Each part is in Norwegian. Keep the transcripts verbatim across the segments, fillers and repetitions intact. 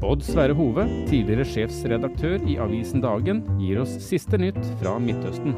Odd Sverre Hove, tidligere sjefsredaktør i avisen Dagen, gir oss siste nytt fra Midtøsten.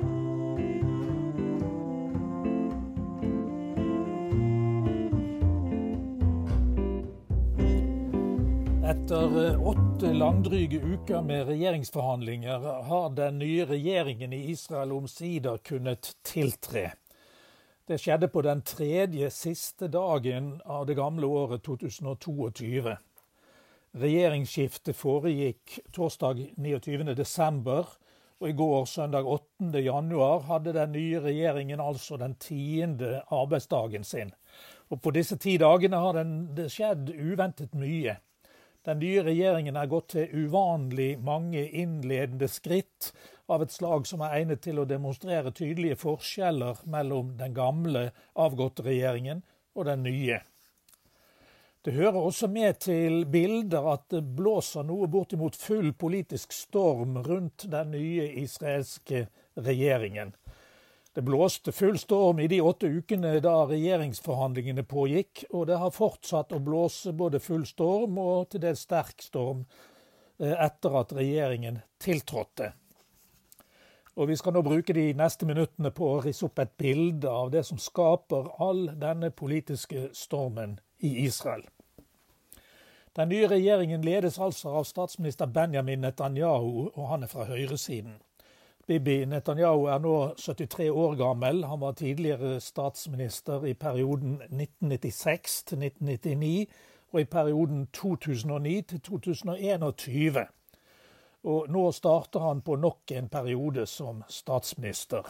Etter åtte langdryge uker med regjeringsforhandlinger har den nye regjeringen i Israel omsider kunnet tiltre. Det skjedde på den tredje siste dagen av det gamle året to tusen tjueto. Regjeringsskiftet foregikk torsdag niogtyvende desember, og i går, søndag åttende januar, hadde den nye regjeringen altså den tiende arbeidsdagen sin. Og på disse ti dagene har den, det skjedd uventet mye. Den nye regjeringen er gått til uvanlig mange innledende skritt av et slag som er egnet til å demonstrere tydelige forskjeller mellom den gamle avgåtte regjeringen og den nye. Det hører også med til bilder at det blåser noe bortimot full politisk storm rundt den nye israelske regjeringen. Det blåste full storm i de åtte ukene da regjeringsforhandlingene pågikk, og det har fortsatt å blåse både full storm og til dels sterk storm etter at regjeringen tiltrådte. Og vi skal nå bruke de neste minuttene på å risse opp et bilde av det som skaper all denne politiske stormen i Israel. Den nye regjeringen ledes altså av statsminister Benjamin Netanyahu, og han er fra høyresiden. Bibi Netanyahu er nå syttitre år gammel. Han var tidligere statsminister i perioden nitten nittiseks til nitten nittini, og i perioden to tusen og ni til to tusen og tjueen. Og nå starter han på nok en periode som statsminister.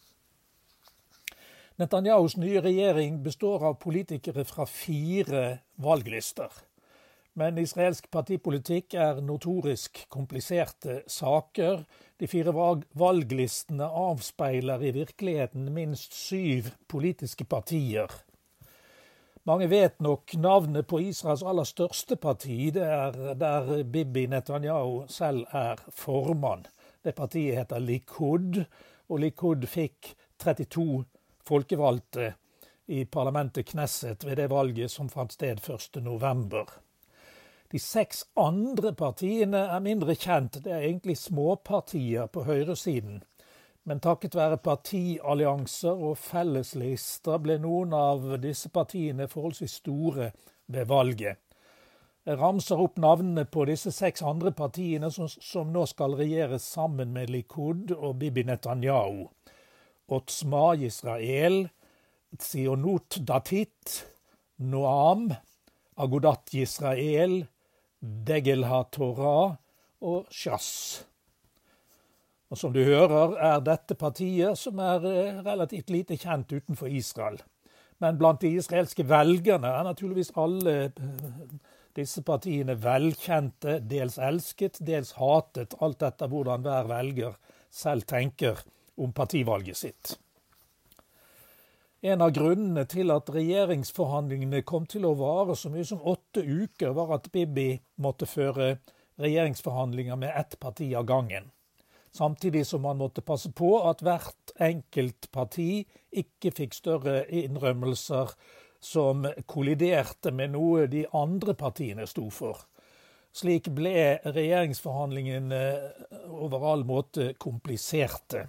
Netanyahus nye regjering består av politikere fra fire valglister. Men israelsk partipolitikk er notorisk kompliserte saker. De fire valglistene avspeiler i virkeligheten minst syv politiske partier. Mange vet nok navnet på Israels aller største parti, det er der Bibi Netanyahu selv er formann. Det partiet heter Likud, og Likud fikk trettito folkevalgte i parlamentet Knesset ved det valget som fant sted første november. De seks andre partiene er mindre kjent, det er egentlig småpartier på høyresiden. Men takket være partiallianser og felleslister ble noen av disse partiene forholdsvis store ved valget. Jeg ramser opp navnene på disse seks andre partiene som, som nå skal regjere sammen med Likud og Bibi Netanyahu. Otzma Yisrael, Tzionut Datit, Noam, Agudat Yisrael, Degel HaTorah og Shas. Og som du hører er dette partier som er relativt lite kjent utenfor Israel. Men blant de israelske velgerne er naturligvis alle disse partiene velkjente, dels elsket, dels hatet, alt etter hvordan hver velger selv tenker om partivalget sitt. En av grunnene til at regjeringsforhandlingene kom til å vare så mye som åtte uker, var at Bibi måtte føre regjeringsforhandlinger med ett parti av gangen. Samtidig som man måtte passe på at hvert enkelt parti ikke fikk større innrømmelser som kolliderte med noe de andre partiene sto for. Slik ble regjeringsforhandlingene over all måte kompliserte.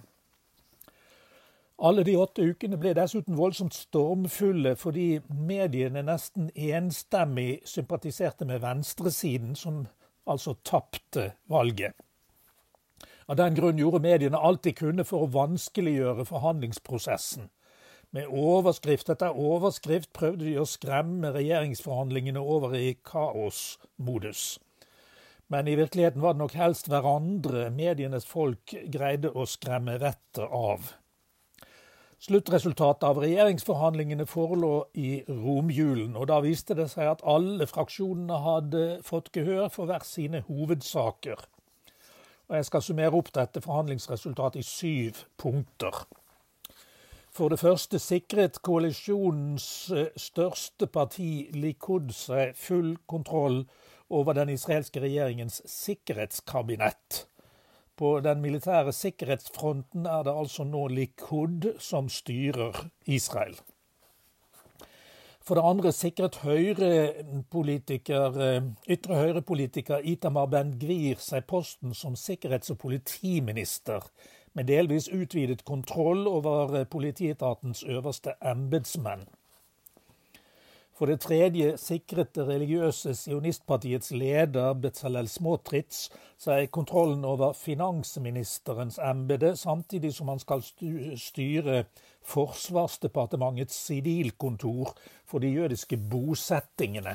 Alle de åtte ukene ble dessuten voldsomt stormfulle fordi mediene nesten enstemmig sympatiserte med venstresiden, som altså tapte valget. Av den grunn gjorde mediene alt de kunne for å vanskeliggjøre forhandlingsprosessen. Med overskrift etter overskrift prøvde de å skremme regjeringsforhandlingene over i kaosmodus. Men i virkeligheten var det nok helst hverandre medienes folk greide å skremme vettet av. Sluttresultatet av regjeringsforhandlingene forelå i romjulen, og da viste det seg at alle fraksjonene hadde fått gehør for hver sine hovedsaker. Og jeg skal summere opp dette forhandlingsresultatet i syv punkter. For det første sikret koalisjonens største parti Likud seg full kontroll over den israelske regjeringens sikkerhetskabinett. På den militære sikkerhetsfronten er det altså nå Likud som styrer Israel. For det andre sikret høyrepolitiker, ytre høyrepolitiker Itamar Ben-Gvir seg posten som sikkerhets- og politiminister, med delvis utvidet kontroll over politietatens øverste embetsmenn. For det tredje sikret det religiøse sionistpartiets leder Bezalel Smotrich seg kontrollen over finansministerens embete, samtidig som han skal styre Forsvarsdepartementets sivilkontor for de jødiske bosettingene.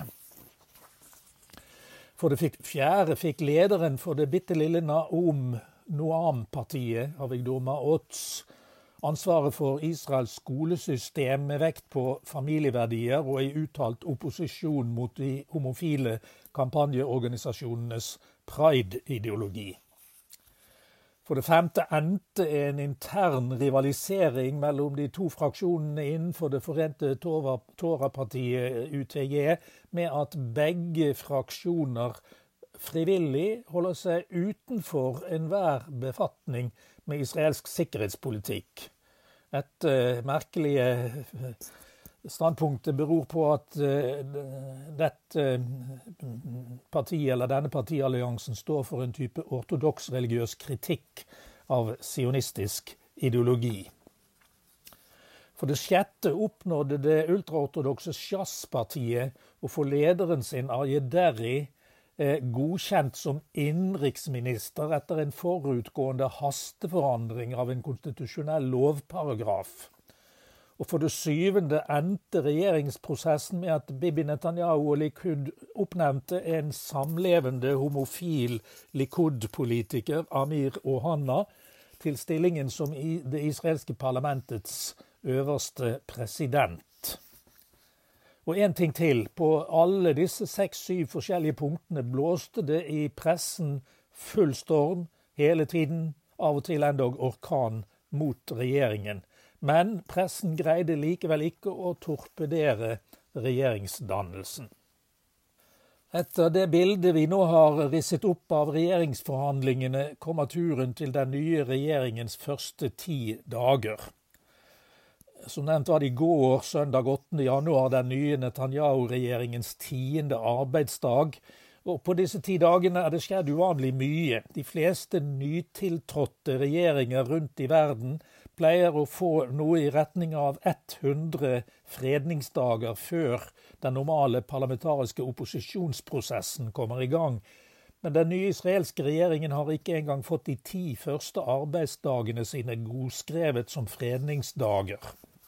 For det fjerde fikk lederen for det bittelille Naum Noam-partiet, Avigdor Maoz, ansvaret for Israels skolesystem med vekt på familieverdier og i uttalt opposisjon mot de homofile kampanjeorganisasjonenes pride-ideologi. For det femte endte en intern rivalisering mellom de to fraksjonene innenfor det forente Torah-partiet U T J med at begge fraksjoner frivillig holder seg utenfor enhver befatning med israelsk sikkerhetspolitikk. Et uh, merkelige standpunktet beror på at uh, dette partiet, eller denne partialliansen, står for en type ortodoks religiøs kritikk av sionistisk ideologi. For det sjette oppnådde det ultraortodokse Shas-partiet å få lederen sin, Aryeh Deri, godkjent som innenriksminister etter en forutgående hasteforandring av en konstitusjonell lovparagraf. Og for det syvende endte regjeringsprosessen med at Bibi Netanyahu og Likud oppnevnte en samlevende homofil Likud-politiker, Amir Ohana, til stillingen som i det israelske parlamentets øverste president. Og en ting til, på alle disse seks-syv forskjellige punktene blåste det i pressen full storm hele tiden, av og til endog orkan mot regjeringen. Men pressen greide likevel ikke å torpedere regjeringsdannelsen. Etter det bildet vi nå har risset opp av regjeringsforhandlingene, kommer turen til den nye regjeringens første ti dager. Som nevnt var det i går, søndag åttende januar, den nye Netanyahu-regjeringens tiende arbeidsdag. Og på disse ti dagene er det skjedd uvanlig mye. De fleste nytiltrådte regjeringer rundt i verden pleier å få noe i retning av hundre fredningsdager før den normale parlamentariske opposisjonsprosessen kommer i gang. Men den nye israelske regjeringen har ikke engang fått de ti første arbeidsdagene sine godskrevet som fredningsdager.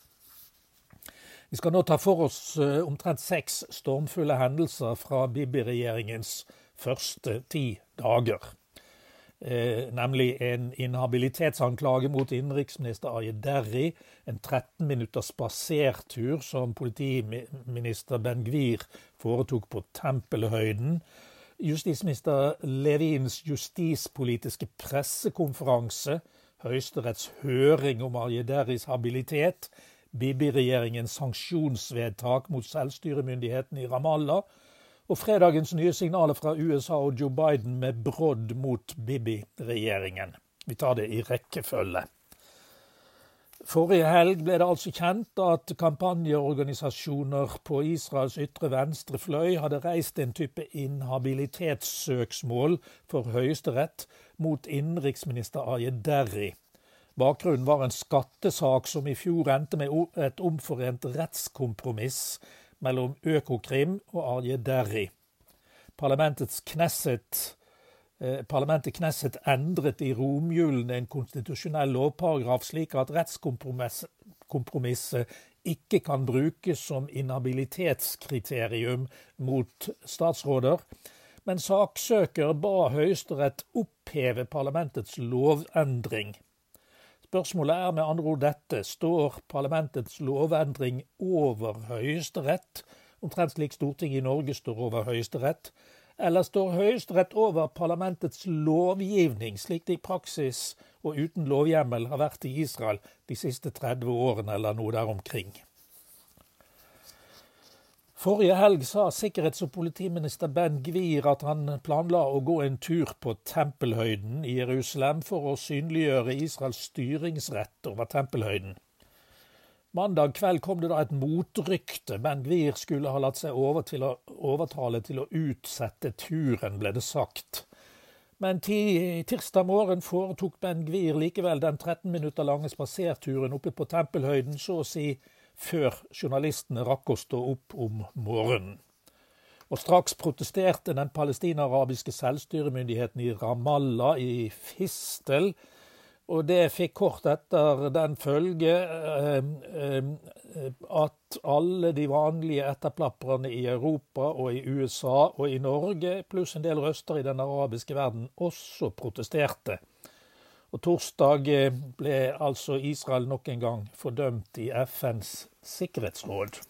Vi skal nå ta for oss omtrent seks stormfulle hendelser fra Bibi-regjeringens første ti dager. Eh, nemlig en inhabilitetsanklage mot innenriksminister Aryeh Deri, en tretten minutters spasertur som politiminister Ben-Gvir foretok på Tempelhøyden, justisminister Levins justispolitiske pressekonferanse, Høyesteretts høring om Aryeh Deris habilitet, Bibi-regjeringens sanksjonsvedtak mot selvstyremyndigheten i Ramallah, og fredagens nye signaler fra U S A og Joe Biden med brodd mot Bibi-regjeringen. Vi tar det i rekkefølge. Forrige helg ble det altså kjent at kampanjeorganisasjoner på Israels ytre venstre fløy hadde reist en type inhabilitetssøksmål for Høyesterett mot innenriksminister Aryeh Deri. Bakgrunnen var en skattesak som i fjor endte med et omforent rettskompromiss mellom Økokrim og Aryeh Deri. Parlamentets Knesset, eh, parlamentet Knesset endret i romjulen en konstitusjonell lovparagraf slik at rettskompromisset ikke kan brukes som inhabilitetskriterium mot statsråder, men saksøker ba Høyesterett oppheve parlamentets lovendring. Spørsmålet er med andre ord dette: står parlamentets lovendring over Høyesterett, omtrent slik Stortinget i Norge står over Høyesterett, eller står Høyesterett over parlamentets lovgivning, slik det i praksis og uten lovhjemmel har vært i Israel de siste tretti årene eller noe der omkring? Forrige helg sa sikkerhets- og politiminister Ben-Gvir at han planla å gå en tur på Tempelhøyden i Jerusalem for å synliggjøre Israels styringsrett over Tempelhøyden. Mandag kveld kom det da et motrykte. Ben Gvir skulle ha latt seg over til å, overtale til å utsette turen, ble det sagt. Men til tirsdag morgen foretok Ben Gvir likevel den tretten minutter lange spaserturen oppe på Tempelhøyden, så å si før journalistene rakk å stå opp om morgenen. Og straks protesterte den palestina-arabiske selvstyremyndigheten i Ramallah i fistel, og det fikk kort etter den følge eh, eh, at alle de vanlige etterplapperne i Europa og i U S A og i Norge, pluss en del røster i den arabiske verden, også protesterte. Og torsdag ble altså Israel nok en gang fordømt i F N's sikkerhetsråd.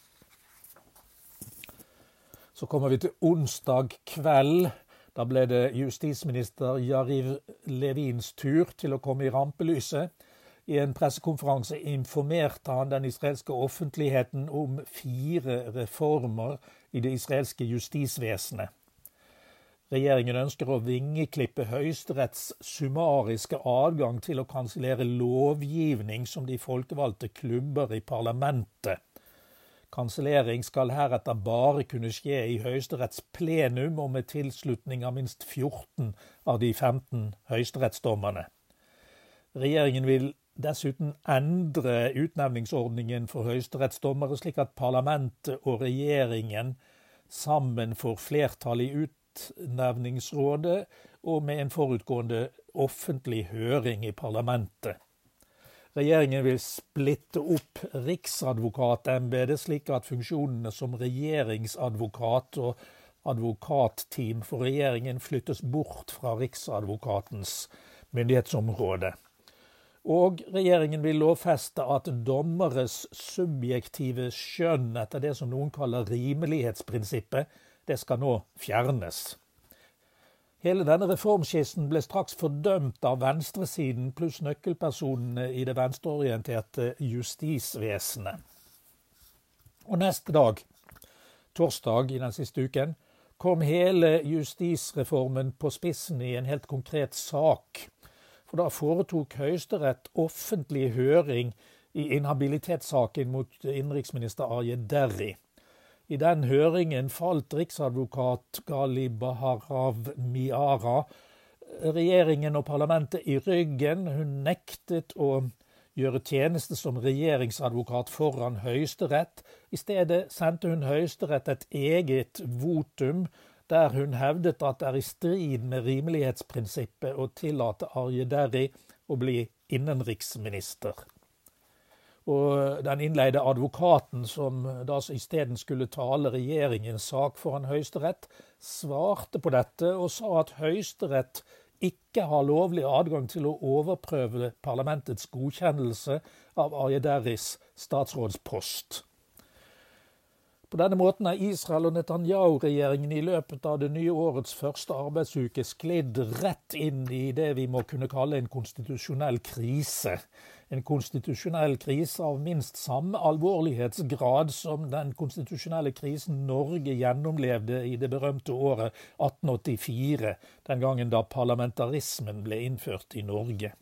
Så kommer vi til onsdag kveld. Da ble det justisminister Yariv Levins tur til å komme i rampelyset. I en pressekonferanse informerte han den israelske offentligheten om fire reformer i det israelske justisvesenet. Regjeringen ønsker å vingeklippe Høyesteretts summariske adgang til å kansellere lovgivning som de folkevalgte klubber i parlamentet. Kansellering skal heretter bare kunne skje i Høyesteretts plenum og med tilslutning av minst fjorten av de femten høyesterettsdommerne. Regjeringen vil dessuten endre utnevningsordningen for høyesterettsdommere, slik at parlamentet og regjeringen sammen får flertall i utnevningsrådet og med en forutgående offentlig høring i parlamentet. Regjeringen vil splitte opp riksadvokatembedet slik at funksjonene som regjeringsadvokat og advokatteam for regjeringen flyttes bort fra riksadvokatens myndighetsområde. Og regjeringen vil lovfeste at dommeres subjektive skjønn etter det som noen kaller rimelighetsprinsippet, det skal nå fjernes. Hele denne reformskissen ble straks fordømt av venstresiden pluss nøkkelpersonene i det venstreorienterte justisvesenet. Og neste dag, torsdag i den siste uken, kom hele justisreformen på spissen i en helt konkret sak. For da foretok Høyesterett offentlig høring i inhabilitetssaken mot innenriksminister Aryeh Deri. I den høringen falt riksadvokat Gali Baharav Miara regjeringen og parlamentet i ryggen. Hun nektet å gjøre tjeneste som regjeringsadvokat foran Høyesterett. I stedet sendte hun Høyesterett et eget votum, der hun hevdet at det er i strid med rimelighetsprinsippet å tillate Aryeh Deri å bli innenriksminister. Og den innleide advokaten som da i stedet skulle tale regjeringens sak foran Høyesterett, svarte på dette og sa at Høyesterett ikke har lovlig adgang til å overprøve parlamentets godkjennelse av Aryeh Deris statsrådspost. På denne måten er Israel og Netanyahu-regjeringen i løpet av det nye årets første arbeidsuke sklidd rett inn i det vi må kunne kalle en konstitusjonell krise. En konstitusjonell krise av minst samme alvorlighetsgrad som den konstitusjonelle krisen Norge gjennomlevde i det berømte året atten åttifire, den gangen da parlamentarismen ble innført i Norge.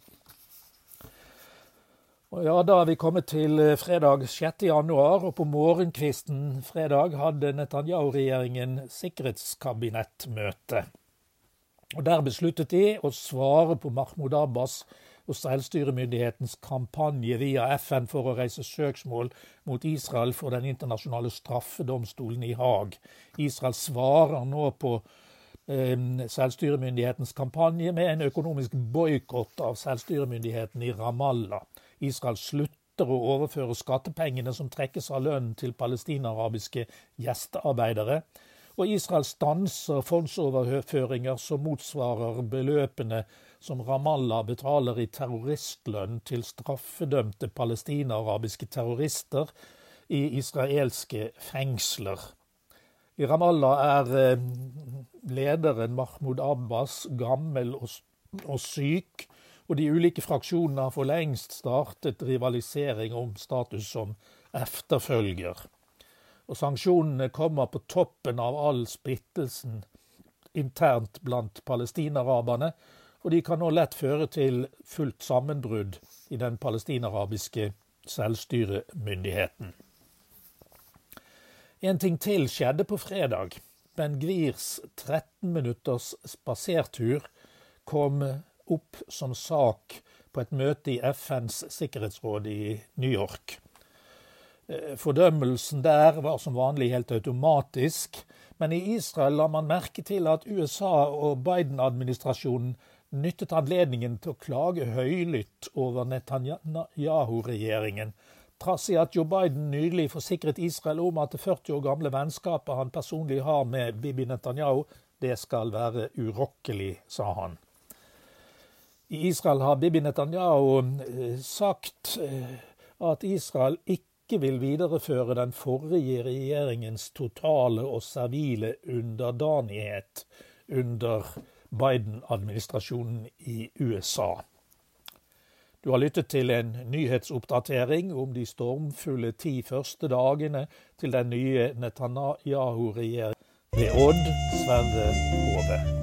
Og ja, da er vi kommet til fredag sjette januar, og på morgenkvisten fredag hadde Netanyahu-regjeringen sikkerhetskabinettmøte. Og der besluttet de å svare på Mahmoud Abbas og selvstyremyndighetens kampanje via F N for å reise søksmål mot Israel for den internasjonale straffedomstolen i Haag. Israel svarer nå på eh, selvstyremyndighetens kampanje med en økonomisk boykott av selvstyremyndigheten i Ramallah. Israel slutter å overføre skattepengene som trekkes av lønnen til palestina-arabiske gjestearbeidere, og Israel stanser fondsoverføringer som motsvarer beløpene som Ramallah betaler i terroristlønn til straffedømte palestina-arabiske terrorister i israelske fengsler. I Ramallah er lederen Mahmoud Abbas gammel og, og syk, og de ulike fraksjonene har for lengst startet rivalisering om status som efterfølger. Og sanksjonene kommer på toppen av all splittelsen internt blant palestinaraberne, og de kan nå lett føre til fullt sammenbrudd i den palestinarabiske selvstyremyndigheten. En ting til skjedde på fredag. Ben Gvirs tretten minutters spasertur kom opp som sak på et møte i F N's sikkerhetsråd i New York. Fordømmelsen der var som vanlig helt automatisk, men i Israel la man merke til at U S A og Biden-administrasjonen nyttet anledningen til å klage høylytt over Netanyahu-regjeringen, trass i at Joe Biden nylig forsikret Israel om at det førti år gamle vennskapet han personlig har med Bibi Netanyahu, det skal være urokkelig, sa han. I Israel har Bibi Netanyahu sagt at Israel ikke vil videreføre den forrige regjeringens totale og servile underdanighet under Biden-administrasjonen i U S A. Du har lyttet til en nyhetsoppdatering om de stormfulle ti første dagene til den nye Netanyahu-regjeringen ved Odd Sverde Hove.